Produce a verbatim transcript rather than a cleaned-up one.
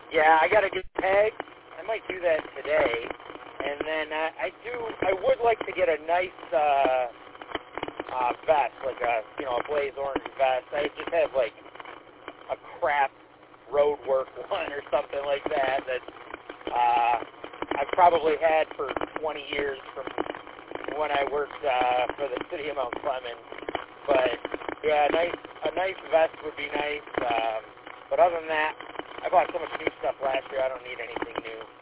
Yeah, I got to get tagged. I might do that today. And then uh, I do, I would like to get a nice uh, uh, vest, like a, you know, a blaze orange vest. I just have like a crap road work one or something like that that uh, I've probably had for twenty years from when I worked uh, for the city of Mount Clemens. But yeah, a nice, a nice vest would be nice. Um, but other than that, I bought so much new stuff last year, I don't need anything new.